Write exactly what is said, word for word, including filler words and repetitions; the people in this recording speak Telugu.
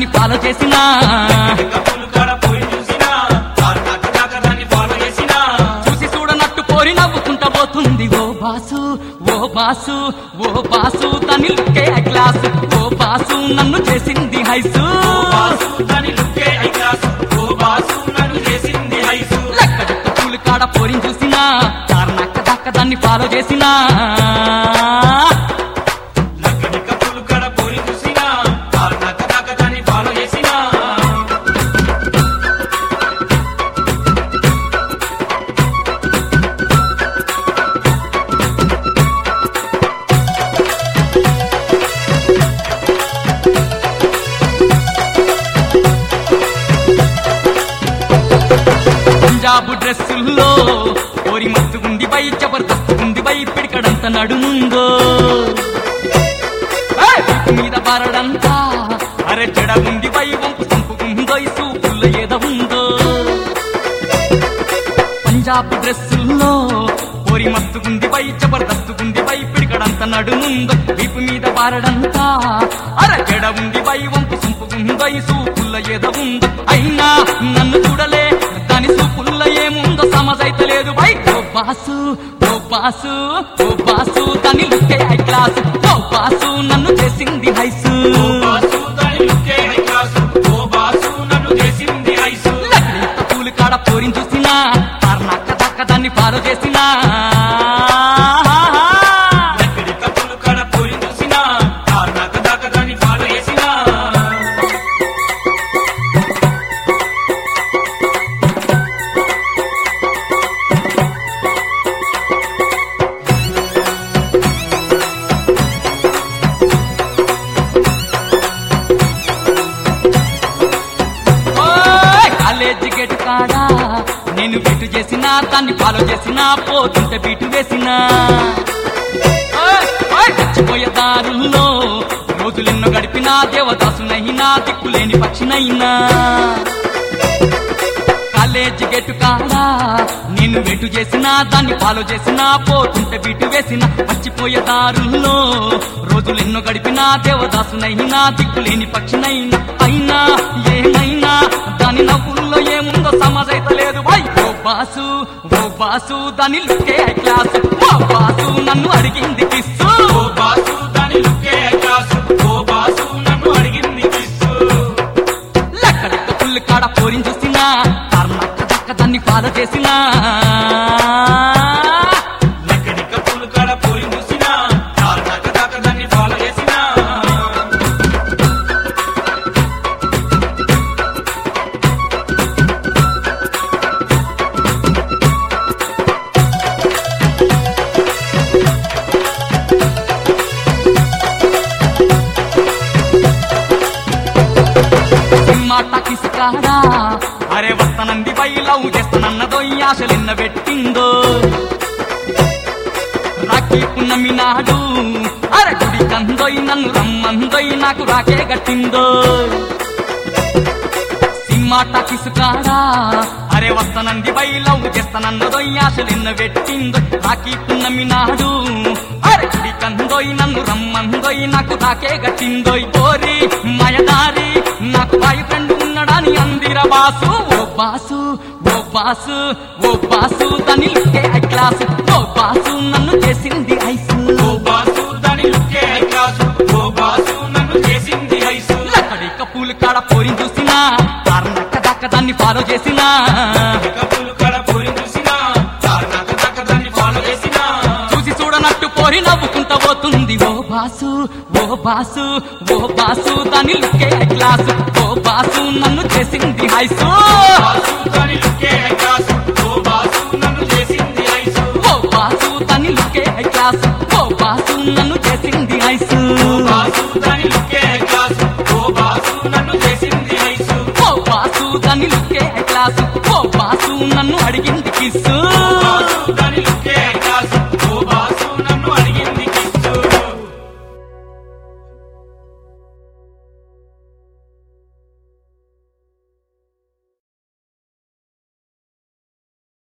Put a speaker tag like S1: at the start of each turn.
S1: దాన్ని ఫాలో చేసినా చూసి చూడనట్టు పోరి నవ్వుకుంటా పోతుంది ఓ బాసు ఓ బాసు ఓ బాసు దాని లుక్కే ఐ క్లాస్ ఓ బాసు నన్ను చేసింది హైసు లెక్క జట్టు పూలు కాడ పోరిని చూసినా కారణక్క దక్క దాన్ని ఫాలో చేసినా పంజాబు డ్రెస్సుల్లో ఓరి మస్తుగుంది బై జబర్దస్తుగుంది బై పిడికడంత నడుముందో మీద బారడంతా అరే జడగుంది బై వంపు సంపుకుందో సూపుల్ల ఏద ఉందో పంజాబు డ్రెస్సుల్లో ఓరి మస్తుగుంది బై జబర్దస్తుగుంది బై పిడికడంత నడుముందో వీపు మీద బారడంతా అరే జడ ఉంది బై వంపు సంపుకుందో సూపుల్ల ఏద ఉందో అయినా నన్ను చూడలే దాని సూపుల్ల ఏముందో సమజైతలేదు బై ఓ బాసు ఓ బాసు ఓ బాసు దాని లుక్కే హై క్లాస్ ఓ బాసు నన్ను చేసింది హైసు లగ్నీత పూలు కాడ పోరిని చూసినా కారణక్క దక్క దాన్ని ఫాలో చేసినా కాలేజీ గేటు కాడా నేను బీటు చేసినా దాన్ని ఫాలో చేసినా పోతుంటే బీటు వేసినా చచ్చిపోయే దారుల్లో రోజులెన్నో గడిపినా దేవదాసునైనా దిక్కులేని పక్షినైనా కాలేజీ గేటు కాడా నేను బీటు చేసినా దాన్ని ఫాలో చేసినా పోతుంటే బీటు వేసినా చచ్చిపోయే దారుల్లో రోజులెన్నో గడిపినా దేవదాసునైనా దిక్కులేని పక్షినైనా అయినా ఏమైనా దాని నవ్వుల్లో ఏముందో సమజైతలేదు బై ఓ బాసు ఓ బాసు దాని లుక్కే ఐ క్లాస్ ఓ బాసు నన్ను అడిగింది కిస్సు లెక్కడెక్క పుల్లు కాడ పోరిని చూసినా కారణక్క దక్క దాన్ని ఫాలో చేసినా మాట కిసుకాడా అరే వస్తనంది బై లవ్ చేస్తానన్నదో ఈ ఆశలెన్న పెట్టిందో రాఖీ పున్నమి నాడు అరే గుడి కందోయ్ నన్ను రమ్మందోయ్ నాకు రాకే గట్టిందో మాట కిసుకాడా అరే వస్తనంది బై లవ్ చేస్తానన్నదో ఈ ఆశలెన్న పెట్టిందో రాఖీ పున్నమి నాడు అరే గుడి కందోయ్ నన్ను రమ్మందోయ్ నాకు రాకే గట్టిందోయ్ పోరి మాయదారి నాకు బాయ్ ఫ్రెండ్ ఉన్నాడని అందిర బాసు ఓ బాసు ఓ బాసు ఓ బాసు దాని లుక్కే ఐ క్లాస్ ఓ బాసు నన్ను చేసింది ఐసు లక్కడిక పూలు కాడ పోరిని చూసినా కారణక్క దక్క దాన్ని ఫాలో చేసినా చూసి చూడనట్టు పోరి నవ్వుకుంటా పోతుంది ఓ బాసు ఓ బాసు ఓ బాసు దాని లుక్కే ఐ క్లాస్ ఓ బాసు నన్ను చేసింది హైసు ఓ బాసు దాని లుక్కే ఐ క్లాస్ ఓ బాసు నన్ను చేసింది హైసు ఓ బాసు దాని లుక్కే ఐ క్లాస్ ఓ బాసు నన్ను అడిగింది కిస్సు